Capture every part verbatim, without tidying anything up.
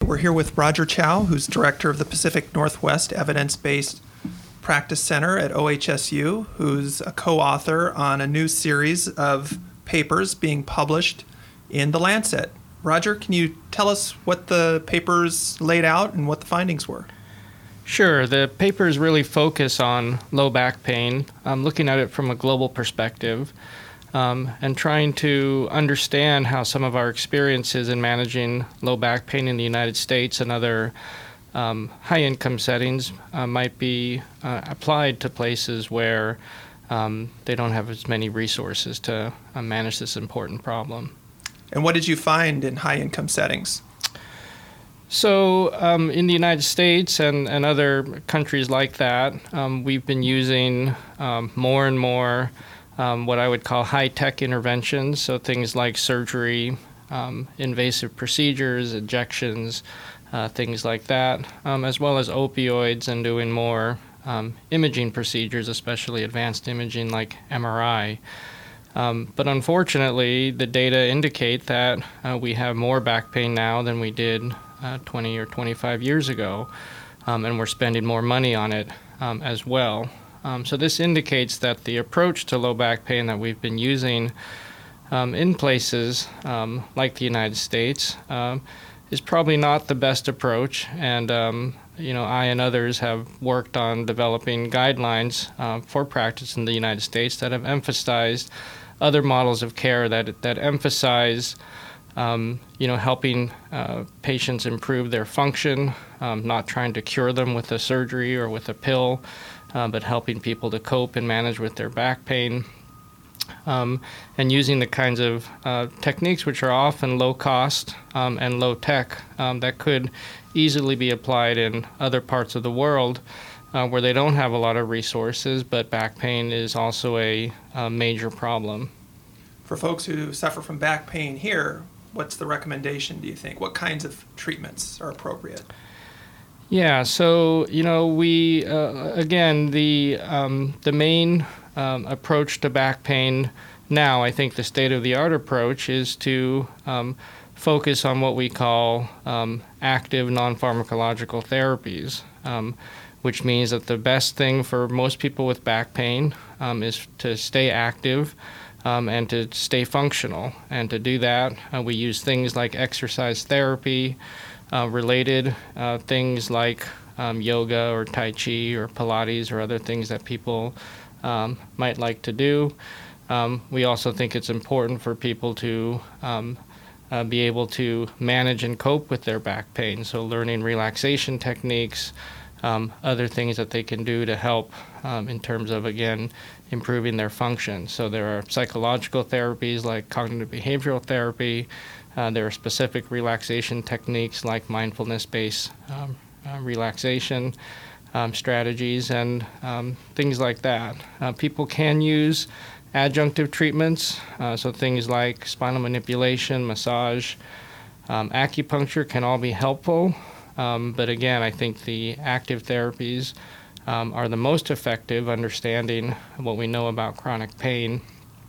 We're here with Roger Chow, who's director of the Pacific Northwest Evidence-Based Practice Center at O H S U, who's a co-author on a new series of papers being published in The Lancet. Roger, can you tell us what the papers laid out and what the findings were? Sure. The papers really focus on low back pain, um, looking at it from a global perspective, um, and trying to understand how some of our experiences in managing low back pain in the United States and other um, high-income settings uh, might be uh, applied to places where um, they don't have as many resources to uh, manage this important problem. And what did you find in high-income settings? So um, in the United States and, and other countries like that, um, we've been using um, more and more um, what I would call high-tech interventions, so things like surgery, um, invasive procedures, injections, uh, things like that, um, as well as opioids and doing more um, imaging procedures, especially advanced imaging like M R I. Um, but unfortunately, the data indicate that uh, we have more back pain now than we did uh, twenty or twenty-five years ago, um, and we're spending more money on it um, as well. Um, so this indicates that the approach to low back pain that we've been using um, in places um, like the United States um, is probably not the best approach, and um, you know, I and others have worked on developing guidelines uh, for practice in the United States that have emphasized other models of care that that emphasize, um, you know, helping uh, patients improve their function, um, not trying to cure them with a surgery or with a pill, uh, but helping people to cope and manage with their back pain, um, and using the kinds of uh, techniques which are often low cost um, and low tech um, that could easily be applied in other parts of the world Uh, where they don't have a lot of resources, but back pain is also a, a major problem. For folks who suffer from back pain here, what's the recommendation, do you think? What kinds of treatments are appropriate? Yeah, so, you know, we, uh, again, the, um, the main um, approach to back pain now, I think the state-of-the-art approach is to um, focus on what we call um, active non-pharmacological therapies. Um, which means that the best thing for most people with back pain um, is to stay active um, and to stay functional. And to do that, uh, we use things like exercise therapy, uh, related uh, things like um, yoga or Tai Chi or Pilates or other things that people um, might like to do. Um, we also think it's important for people to um, uh, be able to manage and cope with their back pain, so learning relaxation techniques, Um, other things that they can do to help um, in terms of, again, improving their function. So there are psychological therapies like cognitive behavioral therapy. Uh, there are specific relaxation techniques like mindfulness-based um, uh, relaxation um, strategies and um, things like that. Uh, people can use adjunctive treatments, uh, so things like spinal manipulation, massage, um, acupuncture can all be helpful. Um, but again, I think the active therapies um, are the most effective, understanding what we know about chronic pain.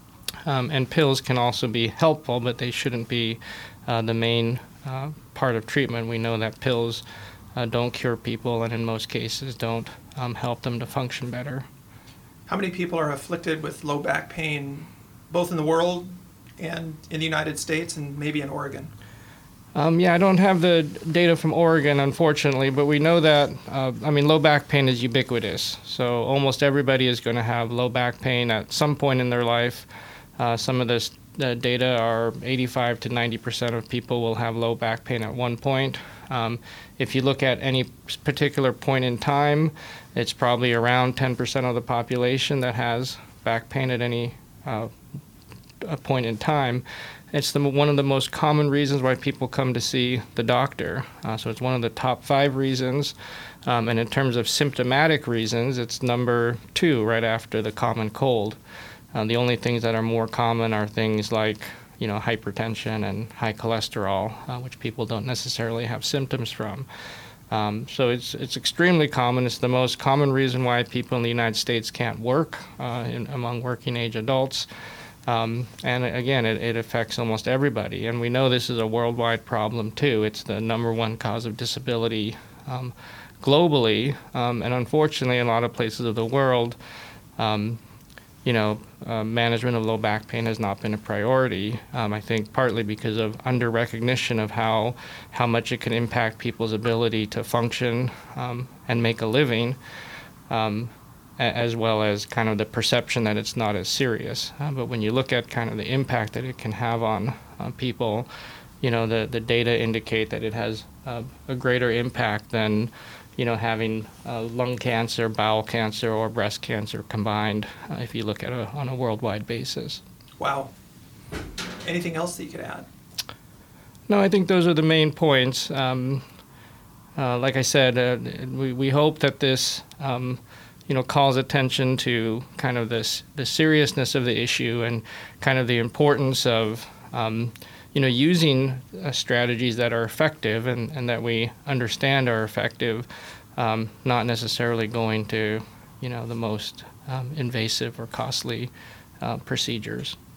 Um, and pills can also be helpful, but they shouldn't be uh, the main uh, part of treatment. We know that pills uh, don't cure people and in most cases don't um, help them to function better. How many people are afflicted with low back pain, both in the world and in the United States and maybe in Oregon? Um, yeah, I don't have the data from Oregon, unfortunately, but we know that, uh, I mean, low back pain is ubiquitous. So almost everybody is going to have low back pain at some point in their life. Uh, some of this uh, data are eighty-five to ninety percent of people will have low back pain at one point. Um, if you look at any particular point in time, it's probably around ten percent of the population that has back pain at any uh, a point in time. It's the, one of the most common reasons why people come to see the doctor. Uh, so it's one of the top five reasons. Um, and in terms of symptomatic reasons, it's number two right after the common cold. Uh, the only things that are more common are things like, you know, hypertension and high cholesterol, uh, which people don't necessarily have symptoms from. Um, so it's it's extremely common. It's the most common reason why people in the United States can't work uh, in, among working age adults. Um, and again, it, it affects almost everybody. And we know this is a worldwide problem too. It's the number one cause of disability um, globally. Um, and unfortunately, in a lot of places of the world, um, you know, uh, management of low back pain has not been a priority. Um, I think partly because of under recognition of how how much it can impact people's ability to function um, and make a living, um, a- as well as kind of the perception that it's not as serious. Uh, but when you look at kind of the impact that it can have on uh, people, you know, the the data indicate that it has uh, a greater impact than, you know, having uh, lung cancer, bowel cancer, or breast cancer combined, uh, if you look at it on a worldwide basis. Wow. Anything else that you could add? No, I think those are the main points. Um, uh, like I said, uh, we, we hope that this, um, you know, calls attention to kind of this the seriousness of the issue and kind of the importance of, um, you know, using uh, strategies that are effective and, and that we understand are effective, um, not necessarily going to, you know, the most um, invasive or costly uh, procedures.